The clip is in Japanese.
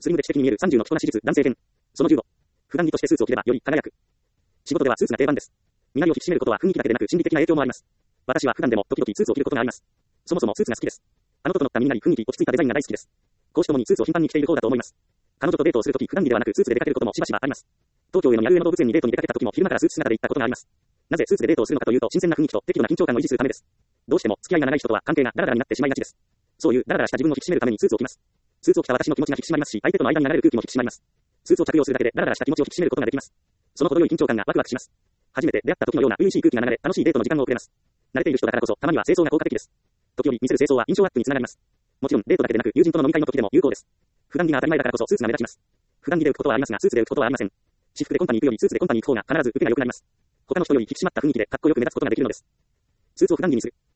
スリムで知的に見える30の着こなし術、男性編。その15。普段着としてスーツを着ればより輝く。仕事ではスーツが定番です。身なりを引き締めることは雰囲気だけでなく心理的な影響もあります。私は普段でも時々スーツを着ることがあります。そもそもスーツが好きです。あの整った身なり雰囲気落ち着いたデザインが大好きです。講師ともにスーツを頻繁に着ている方だと思います。彼女とデートをするとき普段着ではなくスーツで出かけることもしばしばあります。東京への宮上の動物園にデートに出かけた時も昼間からスーツ姿で行ったことがあります。なぜスーツでデートをするのかというと新鮮な雰囲気と適度な緊張感を維持するためです。どうしても付き合いが長い人とは関係がダラダラになってしまいがちです。そういうダラダラした自分を引き締めるためにスーツを着ます。スーツを着た私の気持ちが引き締まりますし、相手との間に流れる空気も引き締まります。スーツを着用するだけでダラダラした気持ちを引き締めることができます。その程よい緊張感がワクワクします。初めて出会った時のような初々しい空気が流れ、楽しいデートの時間を送れます。慣れている人だからこそ、たまには清掃が効果的です。時折見せる清掃は印象アップにつながります。もちろんデートだけでなく友人との飲み会の時でも有効です。普段着が当たり前だからこそスーツが目立ちます。普段着で浮くことはありますが、スーツで浮くことはありません。私服でコンパに行くよりスーツでコンパに行く方が必ず受けが良くなります。他の人より引き締まった雰囲気でかっこよく目立つことができるのです。スーツを普段着にする。